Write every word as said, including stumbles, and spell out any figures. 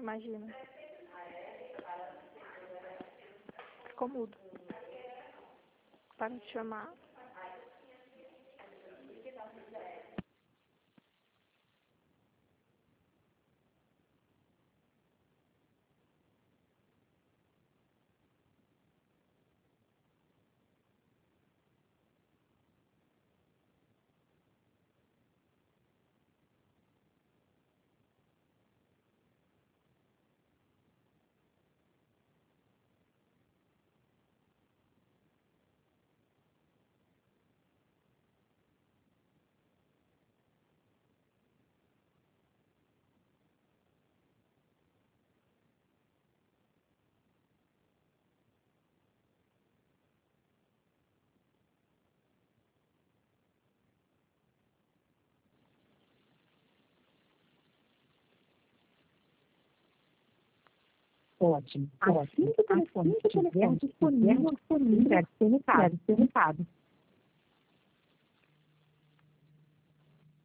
Imagina. Ficou mudo. Para te chamar. Ótimo. Assim que o telefone estiver disponível, deve ser recado.